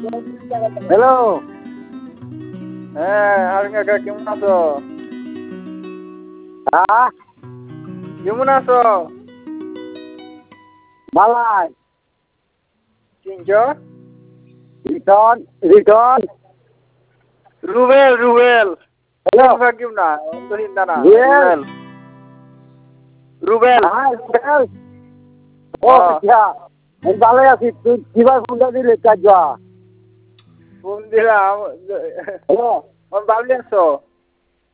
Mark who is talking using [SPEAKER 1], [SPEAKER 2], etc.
[SPEAKER 1] Hello.
[SPEAKER 2] হ্যাঁ হারুন কাকা কেমন আছো?
[SPEAKER 1] হ্যাঁ,
[SPEAKER 2] কেমন আছো?
[SPEAKER 1] বালাই।
[SPEAKER 2] চিনছ?
[SPEAKER 1] রিটন রিটন।
[SPEAKER 2] রুবেল রুবেল।
[SPEAKER 1] হ্যালো।
[SPEAKER 2] কাকা কেমন না? অন্তহীন না
[SPEAKER 1] রুবেল।
[SPEAKER 2] রুবেল।
[SPEAKER 1] হ্যাঁ, রুবেল। ও
[SPEAKER 2] হ্যাঁ।
[SPEAKER 1] আচ্ছা, আমি ভালোই আছি। তুই কিবার ফোনটা দিলি কাজ?
[SPEAKER 2] ফোন দিলাম।
[SPEAKER 1] হ্যালো।
[SPEAKER 2] ভাবলি আছো?